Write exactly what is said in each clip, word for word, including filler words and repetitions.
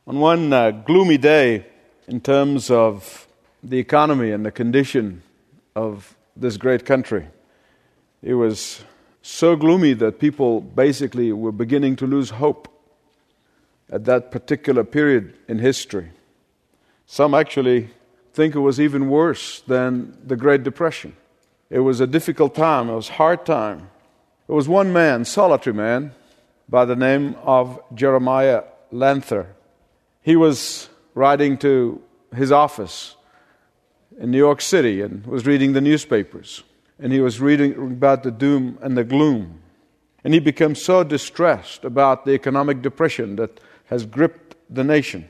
On one uh, gloomy day, in terms of the economy and the condition of this great country, it was so gloomy that people basically were beginning to lose hope at that particular period in history. Some actually think it was even worse than the Great Depression. It was a difficult time. It was a hard time. There was one man, solitary man, by the name of Jeremiah Lanther. He was riding to his office in New York City and was reading the newspapers. And he was reading about the doom and the gloom. And he became so distressed about the economic depression that has gripped the nation.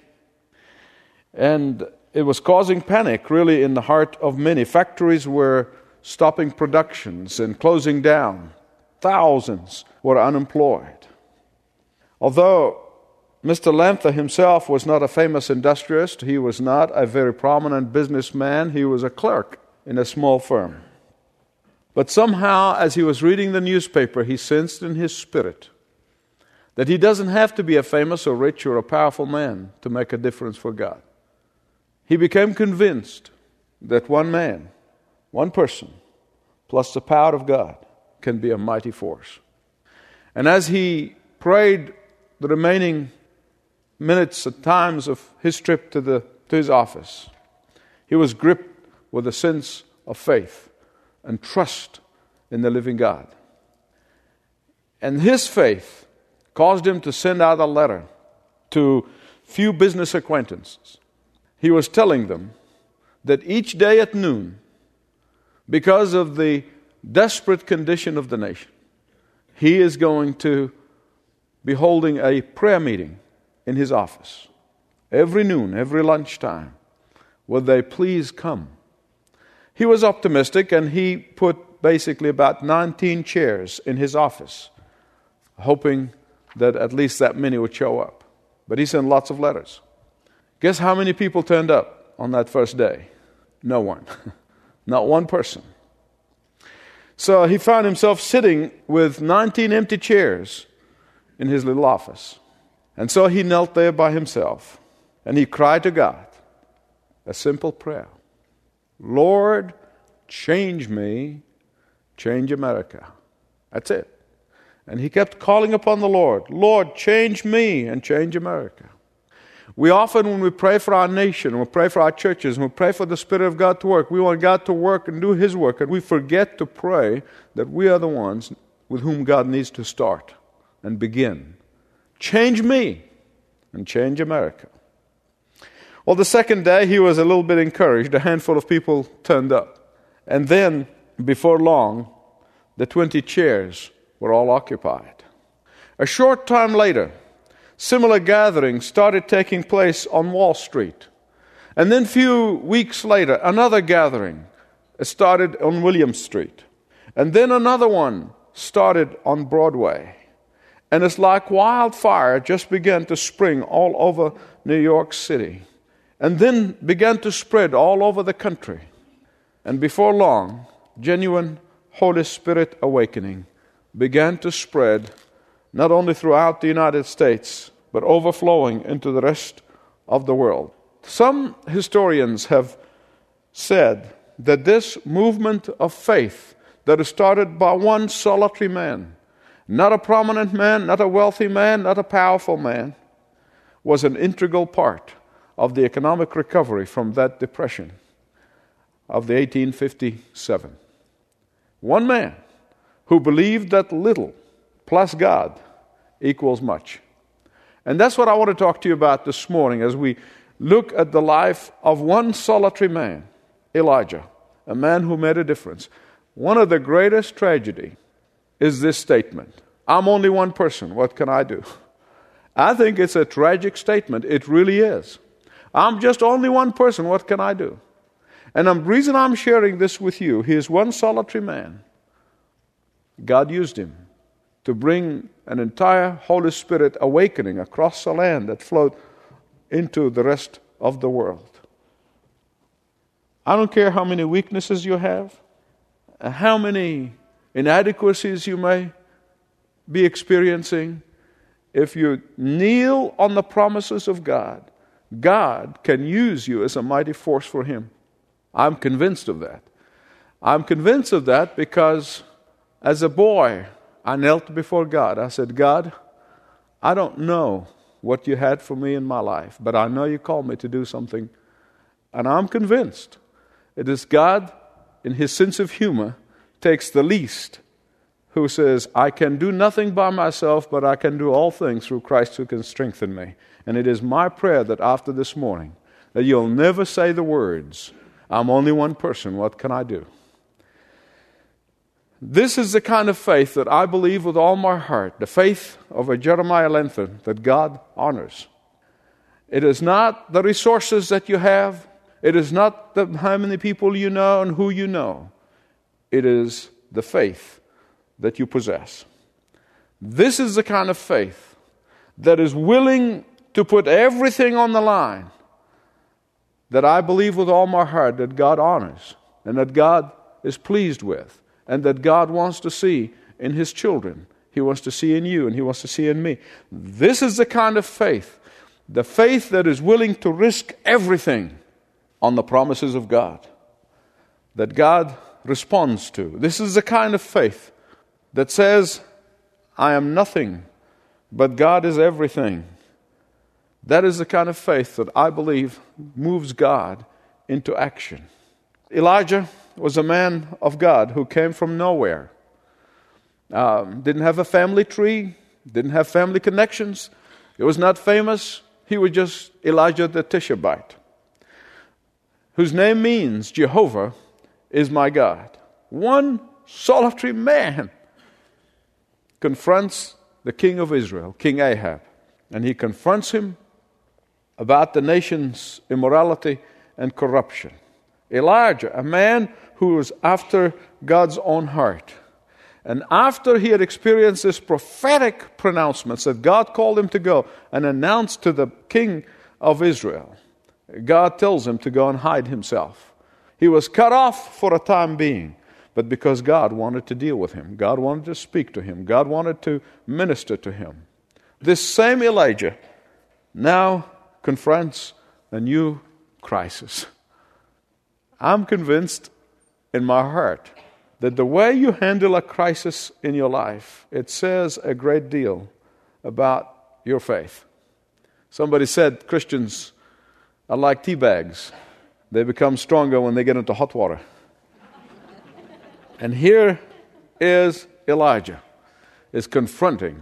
And it was causing panic, really, in the heart of many. Factories were stopping productions and closing down. Thousands were unemployed. Although Mister Lanther himself was not a famous industrialist, he was not a very prominent businessman, he was a clerk in a small firm. But somehow, as he was reading the newspaper, he sensed in his spirit that he doesn't have to be a famous or rich or a powerful man to make a difference for God. He became convinced that one man, one person, plus the power of God can be a mighty force. And as he prayed the remaining minutes and times of his trip to the to his office, he was gripped with a sense of faith and trust in the living God. And his faith caused him to send out a letter to few business acquaintances. He was telling them that each day at noon, because of the desperate condition of the nation, he is going to be holding a prayer meeting in his office. Every noon, every lunchtime, would they please come? He was optimistic, and he put basically about nineteen chairs in his office, hoping that at least that many would show up. But he sent lots of letters. Guess how many people turned up on that first day? No one. Not one person. So he found himself sitting with nineteen empty chairs in his little office. And so he knelt there by himself, and he cried to God a simple prayer. Lord, change me, change America. That's it. And he kept calling upon the Lord, Lord, change me and change America. We often, when we pray for our nation, we pray for our churches, and we pray for the Spirit of God to work, we want God to work and do His work, and we forget to pray that we are the ones with whom God needs to start and begin. Change me and change America. Well, the second day, he was a little bit encouraged. A handful of people turned up. And then, before long, the twenty chairs were all occupied. A short time later, similar gatherings started taking place on Wall Street. And then a few weeks later, another gathering started on William Street. And then another one started on Broadway. And it's like wildfire just began to spring all over New York City. And then began to spread all over the country. And before long, genuine Holy Spirit awakening began to spread not only throughout the United States, but overflowing into the rest of the world. Some historians have said that this movement of faith that is started by one solitary man, not a prominent man, not a wealthy man, not a powerful man, was an integral part of the economic recovery from that depression of the eighteen fifty-seven. One man who believed that little plus God equals much. And that's what I want to talk to you about this morning as we look at the life of one solitary man, Elijah, a man who made a difference. One of the greatest tragedy is this statement, I'm only one person, what can I do? I think it's a tragic statement. It really is. I'm just only one person, what can I do? And the reason I'm sharing this with you, he is one solitary man. God used him to bring an entire Holy Spirit awakening across the land that flowed into the rest of the world. I don't care how many weaknesses you have, how many inadequacies you may be experiencing. if you kneel on the promises of God, God can use you as a mighty force for Him. I'm convinced of that. I'm convinced of that because as a boy, I knelt before God. I said, God, I don't know what you had for me in my life, but I know you called me to do something. And I'm convinced it is God, in His sense of humor, takes the least, who says, I can do nothing by myself, but I can do all things through Christ who can strengthen me. And it is my prayer that after this morning, that you'll never say the words, I'm only one person, what can I do? This is the kind of faith that I believe with all my heart, the faith of a Jeremiah Lenthern that God honors. It is not the resources that you have. It is not the, how many people you know and who you know. It is the faith that you possess. This is the kind of faith that is willing to put everything on the line, that I believe with all my heart that God honors and that God is pleased with and that God wants to see in His children. He wants to see in you and He wants to see in me. This is the kind of faith, the faith that is willing to risk everything on the promises of God, that God responds to. This is the kind of faith that says, I am nothing, but God is everything. That is the kind of faith that I believe moves God into action. Elijah was a man of God who came from nowhere. Um, didn't have a family tree, didn't have family connections. He was not famous. He was just Elijah the Tishbite, whose name means Jehovah is my God. One solitary man confronts the king of Israel, King Ahab, and he confronts him about the nation's immorality and corruption. Elijah, a man who was after God's own heart, and after he had experienced this prophetic pronouncements that God called him to go and announce to the king of Israel, God tells him to go and hide himself. He was cut off for a time being, but because God wanted to deal with him, God wanted to speak to him, God wanted to minister to him. This same Elijah now confronts a new crisis. I'm convinced in my heart that the way you handle a crisis in your life, it says a great deal about your faith. Somebody said Christians are like tea bags. They become stronger when they get into hot water. And here is Elijah, is confronting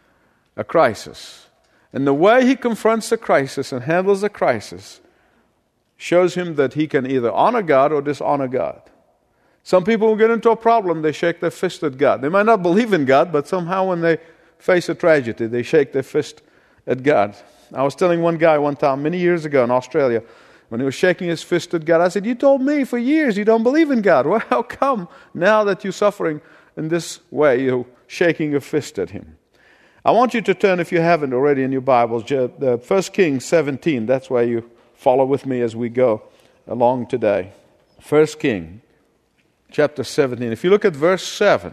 a crisis. And the way he confronts the crisis and handles the crisis shows him that he can either honor God or dishonor God. Some people will get into a problem, they shake their fist at God. They might not believe in God, but somehow when they face a tragedy, they shake their fist at God. I was telling one guy one time, many years ago in Australia, when he was shaking his fist at God, I said, you told me for years you don't believe in God. Well, how come now that you're suffering in this way, you're shaking your fist at Him? I want you to turn, if you haven't already in your Bibles, the First Kings seventeen. That's where you follow with me as we go along today. First Kings chapter seventeen. If you look at verse seven,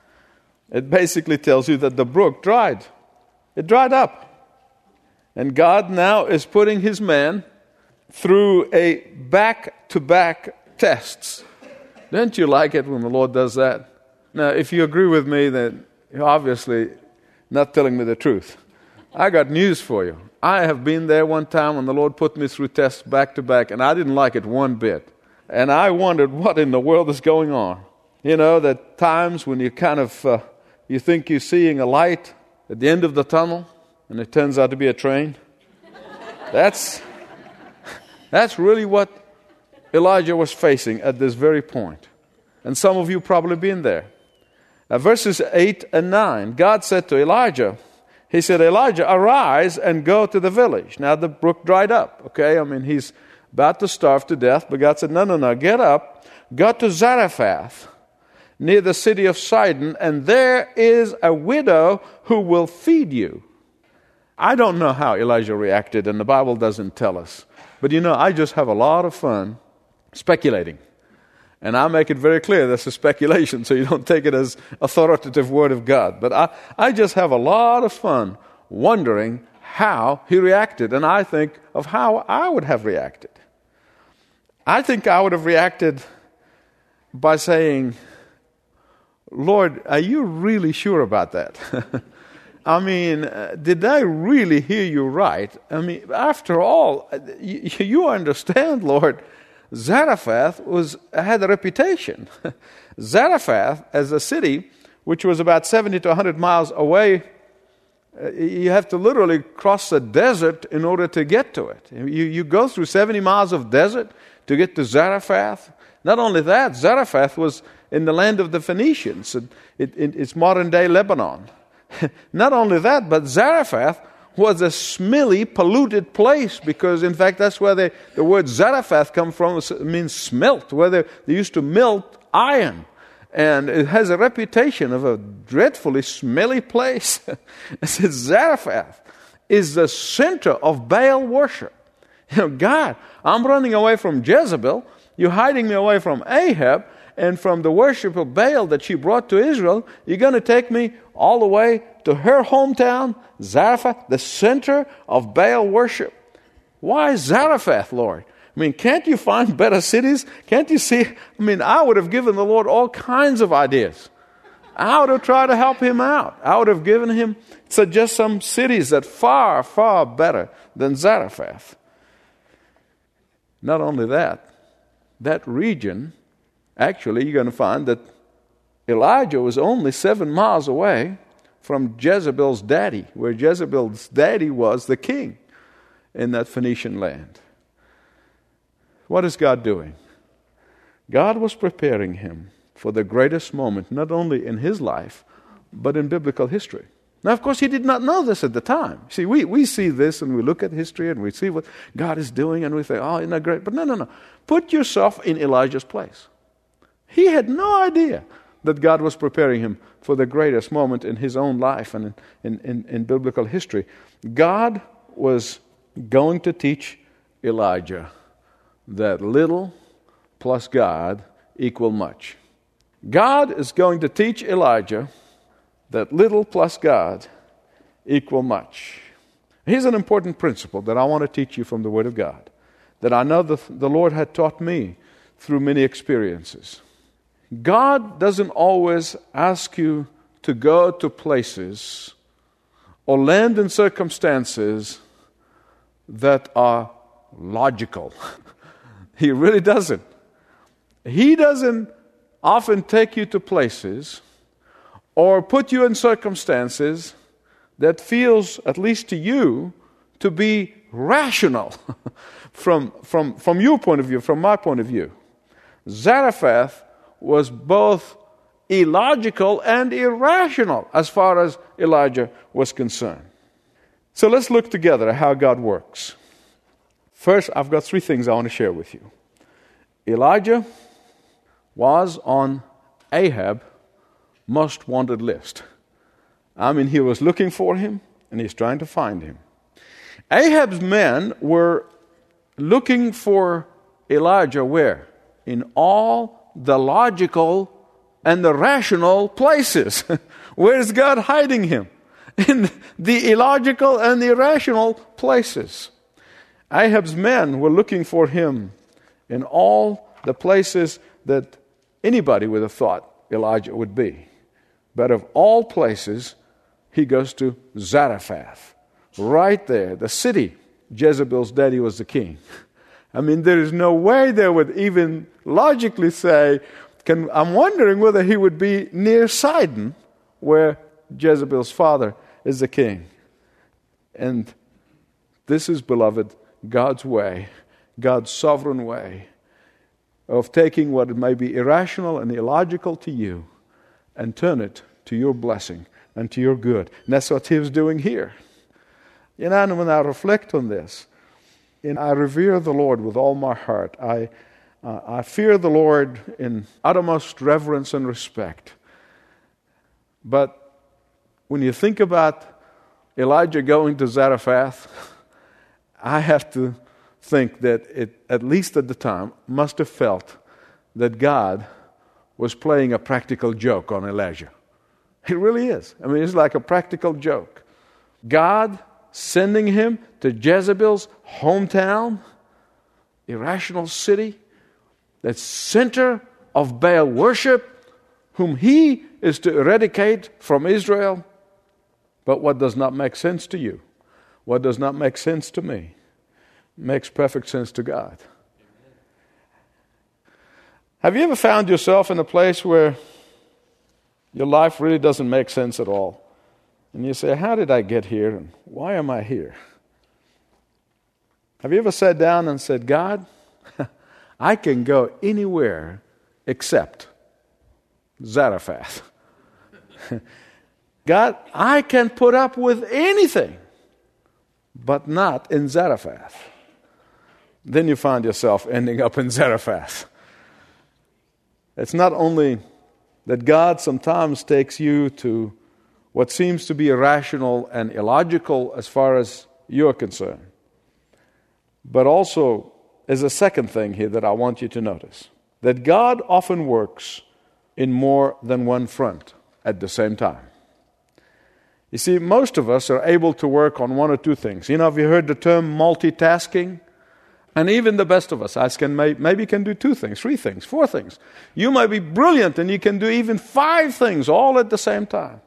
it basically tells you that the brook dried. It dried up. And God now is putting His man through a back-to-back tests. Don't you like it when the Lord does that? Now, if you agree with me, then you're obviously not telling me the truth. I got news for you. I have been there one time when the Lord put me through tests back-to-back, and I didn't like it one bit. And I wondered what in the world is going on. You know, that times when you kind of, uh, you think you're seeing a light at the end of the tunnel, and it turns out to be a train. That's... That's really what Elijah was facing at this very point. And some of you probably been there. Now, verses eight and nine, God said to Elijah, He said, Elijah, arise and go to the village. Now the brook dried up, okay? I mean, he's about to starve to death, but God said, no, no, no, get up, go to Zarephath, near the city of Sidon, and there is a widow who will feed you. I don't know how Elijah reacted, and the Bible doesn't tell us. But you know, I just have a lot of fun speculating. And I make it very clear that's a speculation, so you don't take it as authoritative word of God. But I, I just have a lot of fun wondering how he reacted. And I think of how I would have reacted. I think I would have reacted by saying, Lord, are you really sure about that? I mean, uh, did I really hear you right? I mean, after all, you, you understand, Lord, Zarephath was had a reputation. Zarephath, as a city, which was about seventy to one hundred miles away, uh, you have to literally cross the desert in order to get to it. You, you go through seventy miles of desert to get to Zarephath. Not only that, Zarephath was in the land of the Phoenicians. It, it, it's modern-day Lebanon. Not only that, but Zarephath was a smelly, polluted place because, in fact, that's where they, the word Zarephath comes from. It means smelt, where they, they used to melt iron. And it has a reputation of a dreadfully smelly place. It says Zarephath is the center of Baal worship. You know, God, I'm running away from Jezebel. You're hiding me away from Ahab and from the worship of Baal that she brought to Israel. You're going to take me all the way to her hometown, Zarephath, the center of Baal worship. Why Zarephath, Lord? I mean, can't you find better cities? Can't you see? I mean, I would have given the Lord all kinds of ideas. I would have tried to help him out. I would have given him suggest some cities that far, far better than Zarephath. Not only that, that region, actually, you're going to find that Elijah was only seven miles away from Jezebel's daddy, where Jezebel's daddy was the king in that Phoenician land. What is God doing? God was preparing him for the greatest moment, not only in his life, but in biblical history. Now, of course, he did not know this at the time. See, we, we see this and we look at history and we see what God is doing and we think, oh, isn't that great? But no, no, no. Put yourself in Elijah's place. He had no idea that God was preparing him for the greatest moment in his own life and in, in, in, in biblical history. God was going to teach Elijah that little plus God equal much. God is going to teach Elijah that little plus God equal much. Here's an important principle that I want to teach you from the Word of God, that I know the, the Lord had taught me through many experiences. God doesn't always ask you to go to places or land in circumstances that are logical. He really doesn't. He doesn't often take you to places or put you in circumstances that feels, at least to you, to be rational from, from, from your point of view, from my point of view. Zarephath was both illogical and irrational as far as Elijah was concerned. So let's look together at how God works. First, I've got three things I want to share with you. Elijah was on Ahab's most wanted list. I mean, he was looking for him, and he's trying to find him. Ahab's men were looking for Elijah where? In all the logical and the rational places. Where is God hiding him? In the illogical and the irrational places. Ahab's men were looking for him in all the places that anybody would have thought Elijah would be. But of all places, he goes to Zarephath. Right there, the city. Jezebel's daddy was the king. I mean, there is no way they would even logically say, can, I'm wondering whether he would be near Sidon, where Jezebel's father is the king. And this is, beloved, God's way, God's sovereign way of taking what may be irrational and illogical to you and turn it to your blessing and to your good. And that's what he was doing here. You know, and when I reflect on this, and I revere the Lord with all my heart, I, uh, I fear the Lord in uttermost reverence and respect. But when you think about Elijah going to Zarephath, I have to think that it, at least at the time, must have felt that God was playing a practical joke on Elijah. It really is. I mean, it's like a practical joke. God sending him to Jezebel's hometown, irrational city, that center of Baal worship, whom he is to eradicate from Israel. But what does not make sense to you, what does not make sense to me, makes perfect sense to God. Have you ever found yourself in a place where your life really doesn't make sense at all? And you say, how did I get here and why am I here? Have you ever sat down and said, God, I can go anywhere except Zarephath. God, I can put up with anything, but not in Zarephath. Then you find yourself ending up in Zarephath. It's not only that God sometimes takes you to what seems to be irrational and illogical as far as you're concerned, but also is a second thing here that I want you to notice, that God often works in more than one front at the same time. You see, most of us are able to work on one or two things. You know, have you heard the term multitasking? And even the best of us, I can maybe can do two things, three things, four things. You might be brilliant and you can do even five things all at the same time.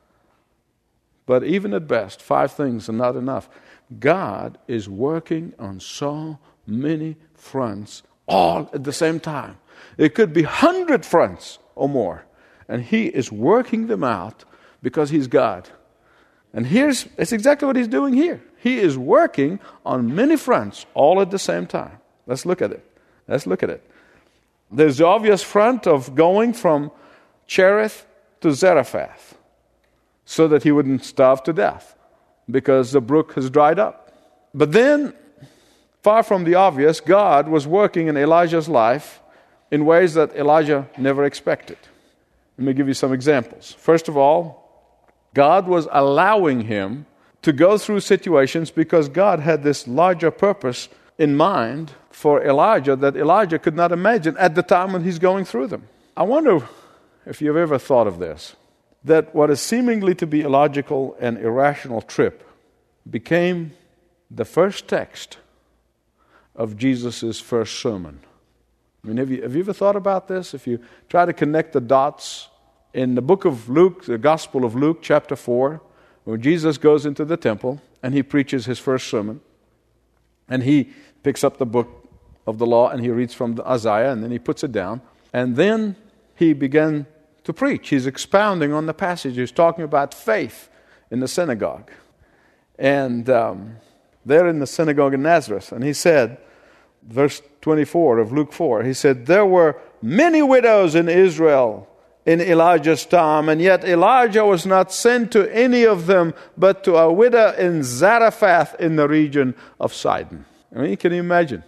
But even at best, five things are not enough. God is working on so many fronts all at the same time. It could be hundred fronts or more. And he is working them out because he's God. And here's, it's exactly what he's doing here. He is working on many fronts all at the same time. Let's look at it. Let's look at it. There's the obvious front of going from Cherith to Zarephath so that he wouldn't starve to death because the brook has dried up. But then, far from the obvious, God was working in Elijah's life in ways that Elijah never expected. Let me give you some examples. First of all, God was allowing him to go through situations because God had this larger purpose in mind for Elijah that Elijah could not imagine at the time when he's going through them. I wonder if you've ever thought of this, that what is seemingly to be a illogical and irrational trip became the first text of Jesus' first sermon. I mean, have you, have you ever thought about this? If you try to connect the dots in the book of Luke, the Gospel of Luke, chapter four, where Jesus goes into the temple and he preaches his first sermon, and he picks up the book of the law and he reads from Isaiah and then he puts it down, and then he began to preach. He's expounding on the passage. He's talking about faith in the synagogue. And um, there in the synagogue in Nazareth, and he said, verse twenty-four of Luke four, he said, there were many widows in Israel in Elijah's time, and yet Elijah was not sent to any of them, but to a widow in Zarephath in the region of Sidon. I mean, can you imagine?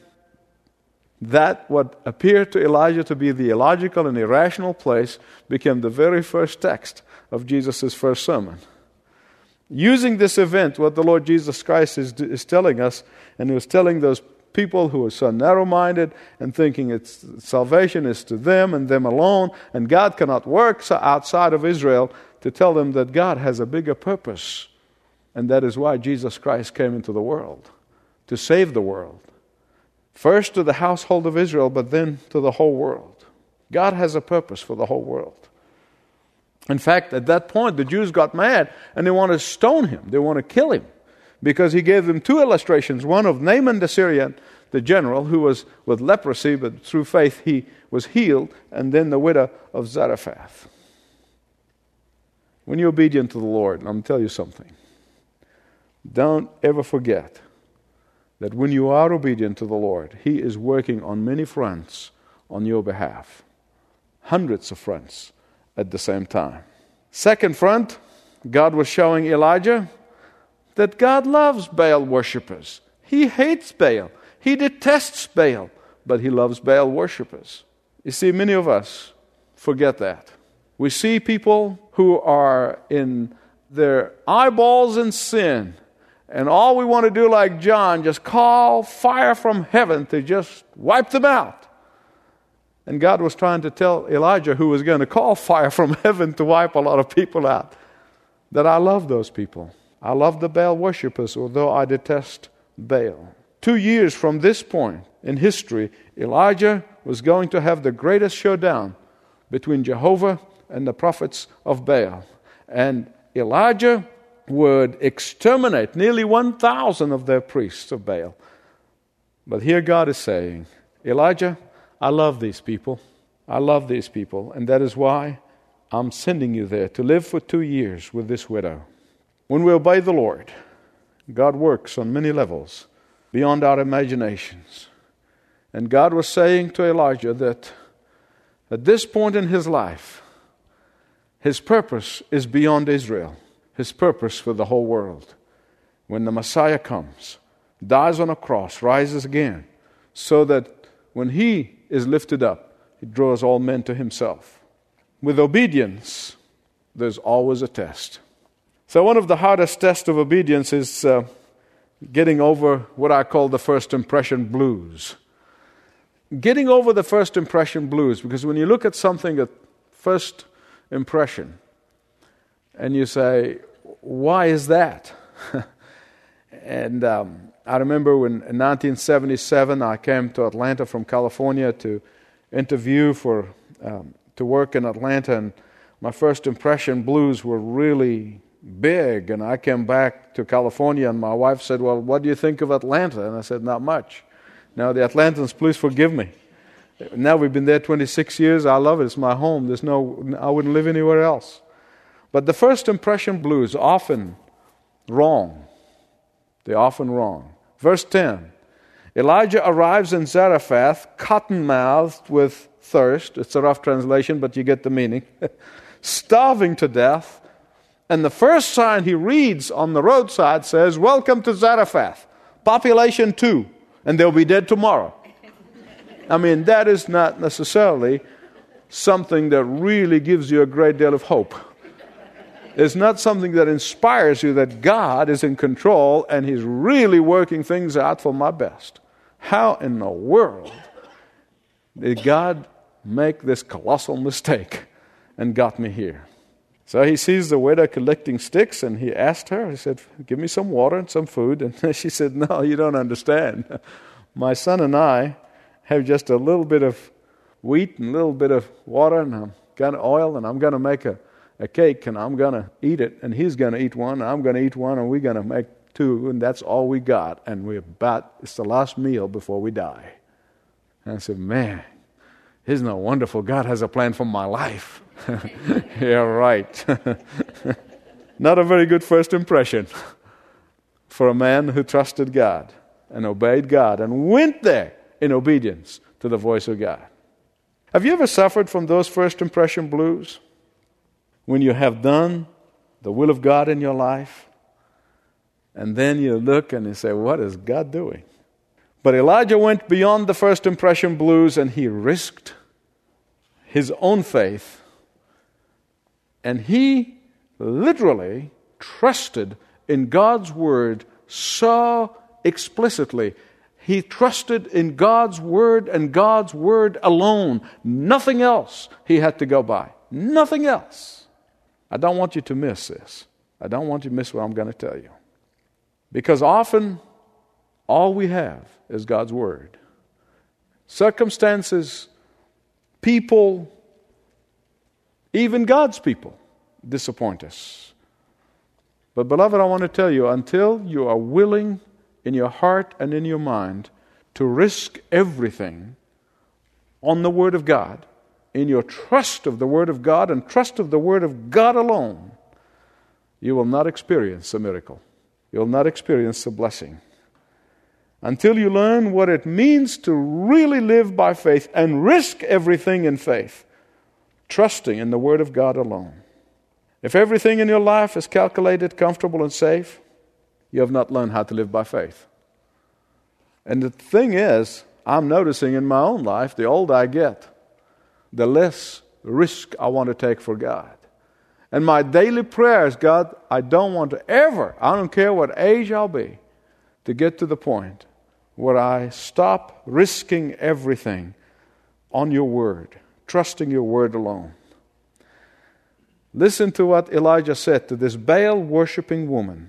That what appeared to Elijah to be the illogical and irrational place became the very first text of Jesus' first sermon. Using this event, what the Lord Jesus Christ is, is telling us, and he was telling those people who are so narrow-minded and thinking it's salvation is to them and them alone, and God cannot work so outside of Israel, to tell them that God has a bigger purpose, and that is why Jesus Christ came into the world, to save the world. First to the household of Israel, but then to the whole world. God has a purpose for the whole world. In fact, at that point, the Jews got mad and they want to stone him. They want to kill him because he gave them two illustrations. One of Naaman the Syrian, the general, who was with leprosy, but through faith he was healed, and then the widow of Zarephath. When you're obedient to the Lord, I'm going to tell you something. Don't ever forget that when you are obedient to the Lord, he is working on many fronts on your behalf. Hundreds of fronts at the same time. Second front, God was showing Elijah that God loves Baal worshippers. He hates Baal. He detests Baal, but he loves Baal worshippers. You see, many of us forget that. We see people who are in their eyeballs in sin, and all we want to do, like John, just call fire from heaven to just wipe them out. And God was trying to tell Elijah, who was going to call fire from heaven to wipe a lot of people out, that I love those people. I love the Baal worshippers, although I detest Baal. Two years from this point in history, Elijah was going to have the greatest showdown between Jehovah and the prophets of Baal. And Elijah would exterminate nearly one thousand of their priests of Baal. But here God is saying, Elijah, I love these people. I love these people. And that is why I'm sending you there to live for two years with this widow. When we obey the Lord, God works on many levels beyond our imaginations. And God was saying to Elijah that at this point in his life, his purpose is beyond Israel. His purpose for the whole world. When the Messiah comes, dies on a cross, rises again, so that when he is lifted up, he draws all men to himself. With obedience, there's always a test. So one of the hardest tests of obedience is uh, getting over what I call the first impression blues. Getting over the first impression blues, because when you look at something at first impression, and you say, why is that? and um, I remember when in nineteen seventy-seven I came to Atlanta from California to interview for um, to work in Atlanta, and my first impression blues were really big. And I came back to California, and my wife said, well, what do you think of Atlanta? And I said, not much. Now, the Atlantans, please forgive me. Now we've been there twenty-six years. I love it. It's my home. There's no, I wouldn't live anywhere else. But the first impression blues, often wrong. They're often wrong. Verse ten, Elijah arrives in Zarephath, cotton-mouthed with thirst. It's a rough translation, but you get the meaning. Starving to death. And the first sign he reads on the roadside says, welcome to Zarephath, population two, and they'll be dead tomorrow. I mean, that is not necessarily something that really gives you a great deal of hope. It's not something that inspires you that God is in control and He's really working things out for my best. How in the world did God make this colossal mistake and got me here? So he sees the widow collecting sticks, and he asked her, he said, give me some water and some food. And she said, no, you don't understand. My son and I have just a little bit of wheat and a little bit of water and I'm got oil, and I'm going to make a, a cake, and I'm going to eat it, and he's going to eat one, and I'm going to eat one, and we're going to make two, and that's all we got. And we're about, it's the last meal before we die. And I said, man, isn't it wonderful? God has a plan for my life. Yeah, right. Not a very good first impression for a man who trusted God and obeyed God and went there in obedience to the voice of God. Have you ever suffered from those first impression blues? When you have done the will of God in your life, and then you look and you say, what is God doing? But Elijah went beyond the first impression blues, and he risked his own faith. And he literally trusted in God's word so explicitly. He trusted in God's word and God's word alone. Nothing else he had to go by. Nothing else. I don't want you to miss this. I don't want you to miss what I'm going to tell you. Because often, all we have is God's word. Circumstances, people, even God's people disappoint us. But beloved, I want to tell you, until you are willing in your heart and in your mind to risk everything on the Word of God, in your trust of the Word of God and trust of the Word of God alone, you will not experience a miracle. You will not experience a blessing. Until you learn what it means to really live by faith and risk everything in faith, trusting in the Word of God alone. If everything in your life is calculated, comfortable, and safe, you have not learned how to live by faith. And the thing is, I'm noticing in my own life, the older I get, the less risk I want to take for God. And my daily prayer is, God, I don't want to ever, I don't care what age I'll be, to get to the point where I stop risking everything on your word, trusting your word alone. Listen to what Elijah said to this Baal-worshipping woman.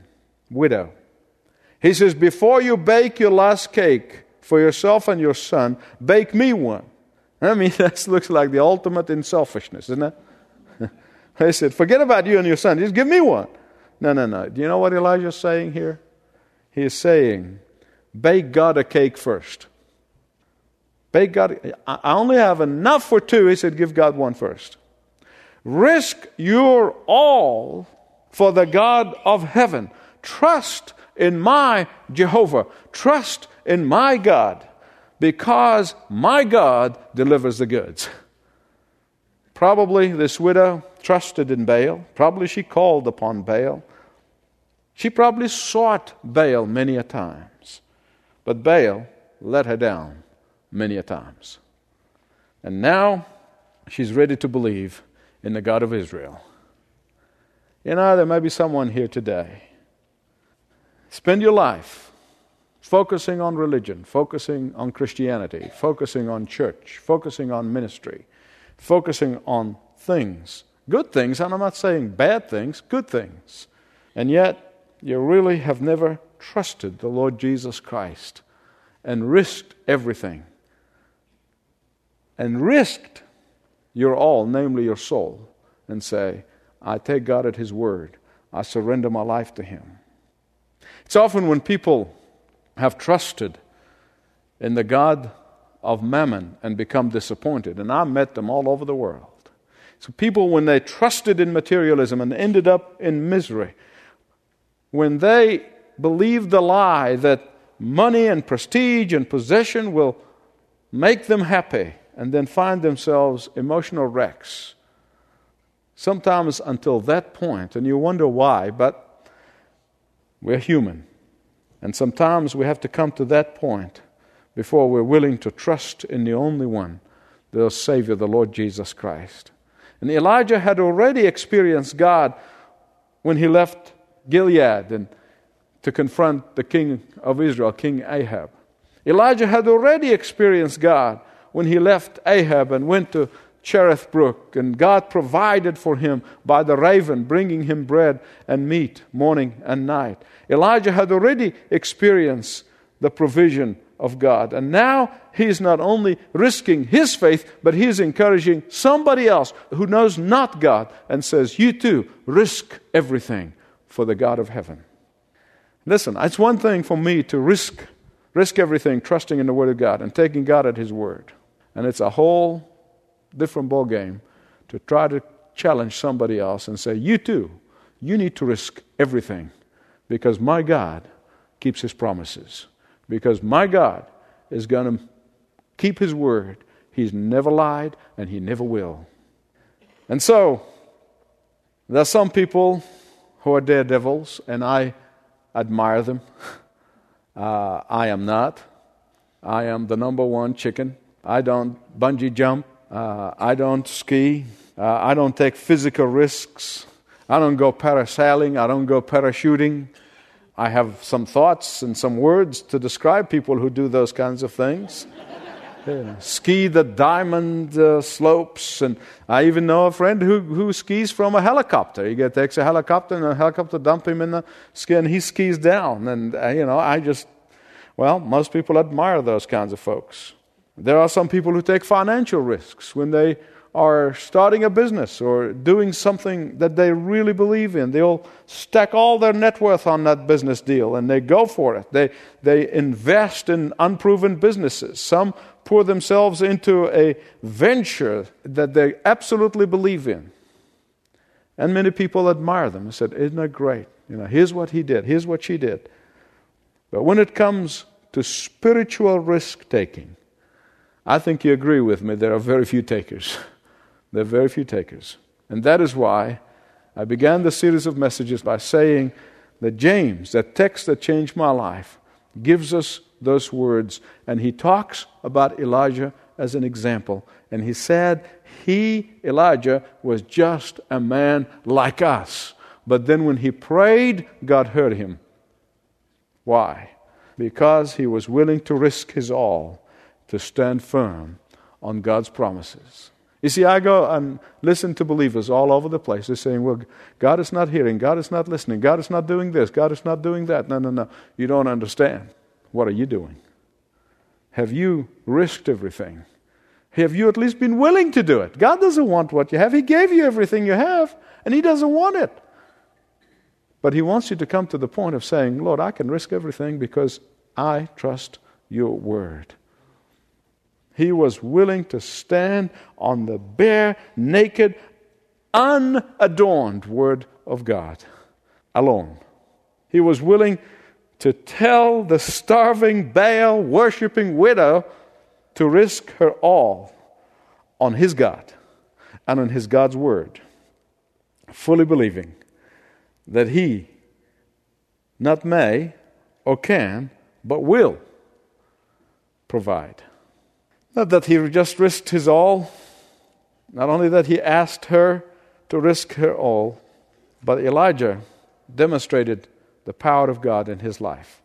widow. He says, before you bake your last cake for yourself and your son, bake me one. I mean, that looks like the ultimate in selfishness, isn't it? He said, forget about you and your son, just give me one. No, no, no. Do you know what Elijah's saying here? He is saying, bake God a cake first. Bake God, I only have enough for two. He said, give God one first. Risk your all for the God of heaven. Trust in my Jehovah. Trust in my God, because my God delivers the goods. Probably this widow trusted in Baal. Probably she called upon Baal. She probably sought Baal many a times. But Baal let her down many a times. And now she's ready to believe in the God of Israel. You know, there may be someone here today. Spend your life focusing on religion, focusing on Christianity, focusing on church, focusing on ministry, focusing on things, good things, and I'm not saying bad things, good things. And yet, you really have never trusted the Lord Jesus Christ and risked everything. And risked your all, namely your soul, and say, I take God at His word. I surrender my life to Him. It's often when people have trusted in the God of Mammon and become disappointed, and I've met them all over the world. So people, when they trusted in materialism and ended up in misery, when they believed the lie that money and prestige and possession will make them happy, and then find themselves emotional wrecks, sometimes until that point, and you wonder why, but we're human. And sometimes we have to come to that point before we're willing to trust in the only one, the Savior, the Lord Jesus Christ. And Elijah had already experienced God when he left Gilead and to confront the king of Israel, King Ahab. Elijah had already experienced God when he left Ahab and went to Cherith Brook, and God provided for him by the raven, bringing him bread and meat morning and night. Elijah had already experienced the provision of God, and now he is not only risking his faith, but he is encouraging somebody else who knows not God and says, you too, risk everything for the God of heaven. Listen, it's one thing for me to risk, risk everything, trusting in the Word of God and taking God at His word. And it's a whole different ball game to try to challenge somebody else and say, you too, you need to risk everything because my God keeps His promises. Because my God is going to keep His word. He's never lied and He never will. And so, there are some people who are daredevils, and I admire them. Uh, I am not. I am the number one chicken. I don't bungee jump. Uh, I don't ski. Uh, I don't take physical risks. I don't go parasailing. I don't go parachuting. I have some thoughts and some words to describe people who do those kinds of things. Yeah. Ski the diamond uh, slopes, and I even know a friend who, who skis from a helicopter. He get, takes a helicopter, and a helicopter dump him in the ski, and he skis down. And uh, you know, I just, well, most people admire those kinds of folks. There are some people who take financial risks when they are starting a business or doing something that they really believe in. They'll stack all their net worth on that business deal, and they go for it. They they invest in unproven businesses. Some pour themselves into a venture that they absolutely believe in. And many people admire them and said, isn't that great? You know, here's what he did. Here's what she did. But when it comes to spiritual risk-taking, I think you agree with me, there are very few takers. There are very few takers. And that is why I began the series of messages by saying that James, that text that changed my life, gives us those words. And he talks about Elijah as an example. And he said, he, Elijah, was just a man like us. But then when he prayed, God heard him. Why? Because he was willing to risk his all to stand firm on God's promises. You see, I go and listen to believers all over the place. They're saying, well, God is not hearing, God is not listening, God is not doing this, God is not doing that. No, no, no. You don't understand. What are you doing? Have you risked everything? Have you at least been willing to do it? God doesn't want what you have. He gave you everything you have, and He doesn't want it. But He wants you to come to the point of saying, Lord, I can risk everything because I trust your word. He was willing to stand on the bare, naked, unadorned word of God alone. He was willing to tell the starving, Baal-worshipping widow to risk her all on his God and on his God's word, fully believing that He not may or can, but will provide. Not that he just risked his all, not only that he asked her to risk her all, but Elijah demonstrated the power of God in his life.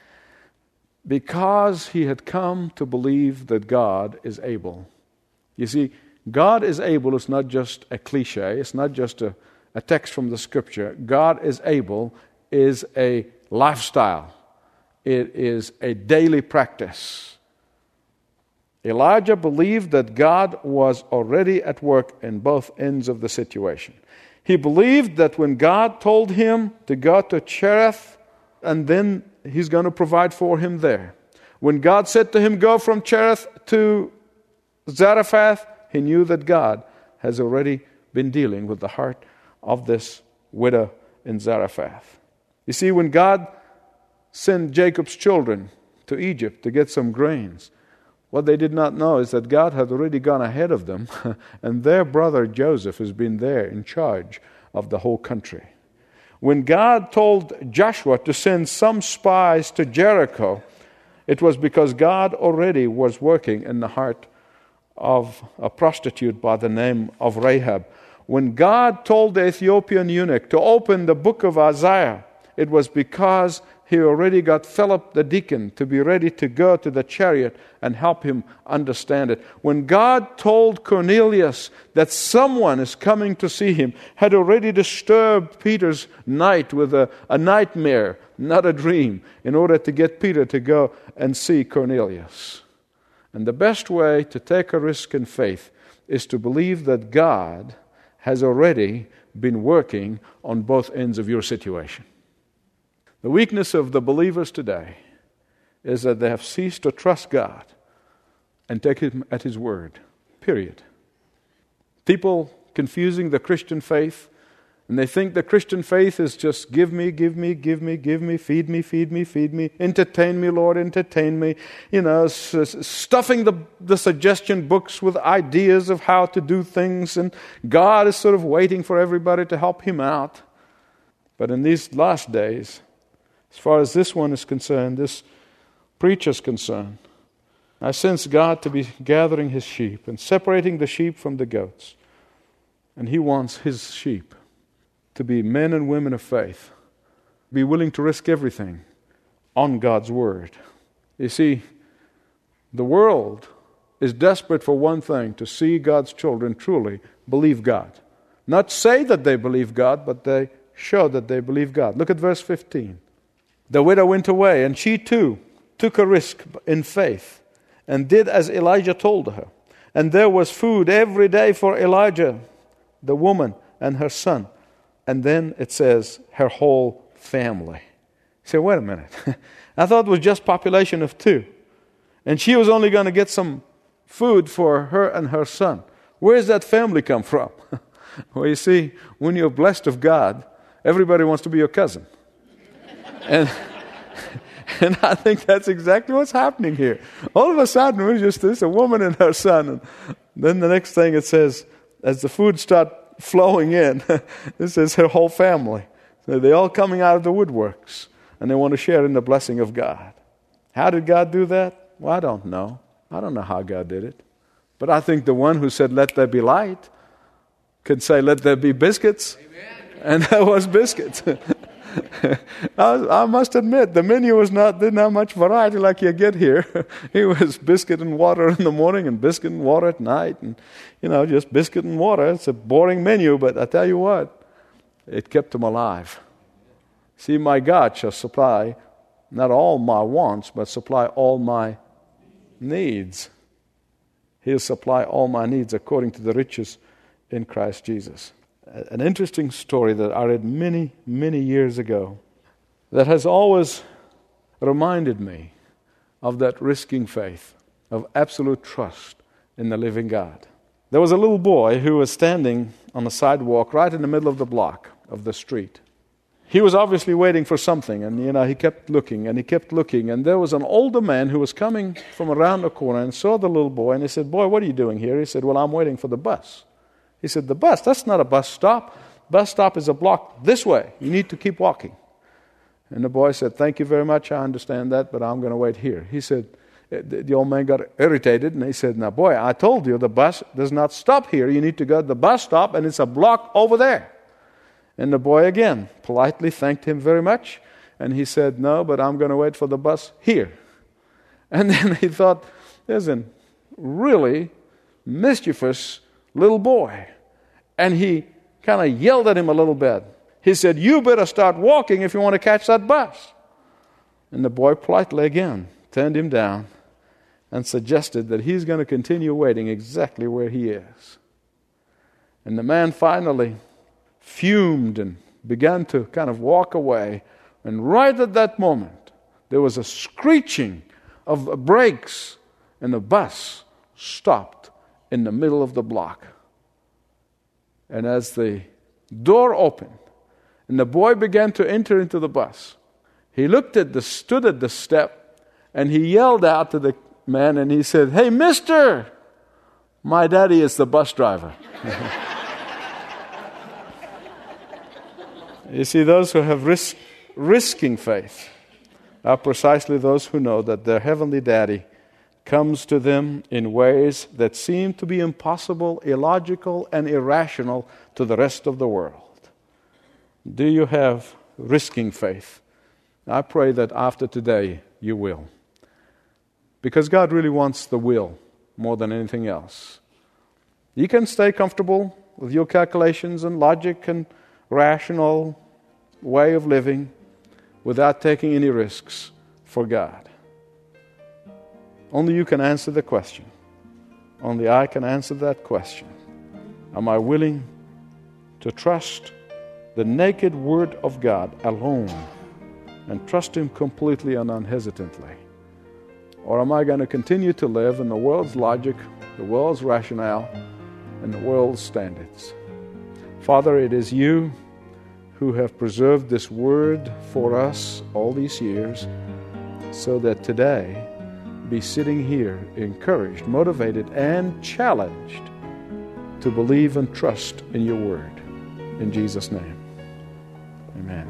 Because he had come to believe that God is able. You see, God is able is not just a cliche, it's not just a, a text from the Scripture. God is able is a lifestyle. It is a daily practice. Elijah believed that God was already at work in both ends of the situation. He believed that when God told him to go to Cherith, and then He's going to provide for him there. When God said to him, go from Cherith to Zarephath, he knew that God has already been dealing with the heart of this widow in Zarephath. You see, when God sent Jacob's children to Egypt to get some grains, what they did not know is that God had already gone ahead of them, and their brother Joseph has been there in charge of the whole country. When God told Joshua to send some spies to Jericho, it was because God already was working in the heart of a prostitute by the name of Rahab. When God told the Ethiopian eunuch to open the book of Isaiah, it was because He already got Philip the deacon to be ready to go to the chariot and help him understand it. When God told Cornelius that someone is coming to see him, had already disturbed Peter's night with a, a nightmare, not a dream, in order to get Peter to go and see Cornelius. And the best way to take a risk in faith is to believe that God has already been working on both ends of your situation. The weakness of the believers today is that they have ceased to trust God and take Him at His word, period. People confusing the Christian faith, and they think the Christian faith is just give me, give me, give me, give me, feed me, feed me, feed me, entertain me, Lord, entertain me. You know, stuffing the, the suggestion books with ideas of how to do things, and God is sort of waiting for everybody to help Him out. But in these last days, as far as this one is concerned, this preacher is concerned, I sense God to be gathering His sheep and separating the sheep from the goats. And He wants His sheep to be men and women of faith, be willing to risk everything on God's word. You see, the world is desperate for one thing, to see God's children truly believe God. Not say that they believe God, but they show that they believe God. Look at verse fifteen. The widow went away, and she too took a risk in faith and did as Elijah told her. And there was food every day for Elijah, the woman, and her son. And then it says, her whole family. You say, wait a minute. I thought it was just population of two. And she was only going to get some food for her and her son. Where does that family come from? Well, you see, when you're blessed of God, everybody wants to be your cousin. And and I think that's exactly what's happening here. All of a sudden, we're just this, a woman and her son. And then the next thing it says, as the food start flowing in, this is her whole family. So they're all coming out of the woodworks, and they want to share in the blessing of God. How did God do that? Well, I don't know. I don't know how God did it. But I think the one who said, let there be light, could say, let there be biscuits. Amen. And there was biscuits. I, I must admit, the menu was not didn't have much variety like you get here. It was biscuit and water in the morning and biscuit and water at night, and you know, just biscuit and water. It's a boring menu, but I tell you what, it kept them alive. See, my God shall supply not all my wants, but supply all my needs. He'll supply all my needs according to the riches in Christ Jesus. An interesting story that I read many, many years ago that has always reminded me of that risking faith, of absolute trust in the living God. There was a little boy who was standing on the sidewalk right in the middle of the block of the street. He was obviously waiting for something, and you know, he kept looking and he kept looking, and there was an older man who was coming from around the corner and saw the little boy, and he said, "Boy, what are you doing here?" He said, "Well, I'm waiting for the bus." He said, "The bus? That's not a bus stop. Bus stop is a block this way. You need to keep walking." And the boy said, "Thank you very much, I understand that, but I'm going to wait here." He said, the old man got irritated, and he said, "Now, boy, I told you the bus does not stop here. You need to go to the bus stop, and it's a block over there." And the boy again politely thanked him very much, and he said, "No, but I'm going to wait for the bus here." And then he thought, there's a really mischievous little boy. And he kind of yelled at him a little bit. He said, "You better start walking if you want to catch that bus." And the boy politely again turned him down and suggested that he's going to continue waiting exactly where he is. And the man finally fumed and began to kind of walk away. And right at that moment, there was a screeching of brakes, and the bus stopped in the middle of the block. And as the door opened and the boy began to enter into the bus, he looked at the stood at the step, and he yelled out to the man, and he said, "Hey, mister, my daddy is the bus driver." You see, those who have risk, risking faith are precisely those who know that their heavenly daddy comes to them in ways that seem to be impossible, illogical, and irrational to the rest of the world. Do you have risking faith? I pray that after today you will. Because God really wants the will more than anything else. You can stay comfortable with your calculations and logic and rational way of living without taking any risks for God. Only you can answer the question. Only I can answer that question. Am I willing to trust the naked Word of God alone and trust Him completely and unhesitantly? Or am I going to continue to live in the world's logic, the world's rationale, and the world's standards? Father, it is You who have preserved this Word for us all these years, so that today be sitting here encouraged, motivated, and challenged to believe and trust in Your Word. In Jesus' name, amen.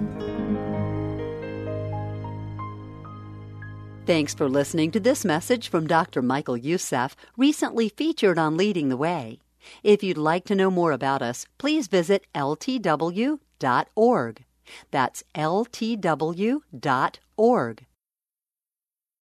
Thanks for listening to this message from Doctor Michael Youssef, recently featured on Leading the Way. If you'd like to know more about us, please visit L T W dot org. That's L T W dot org.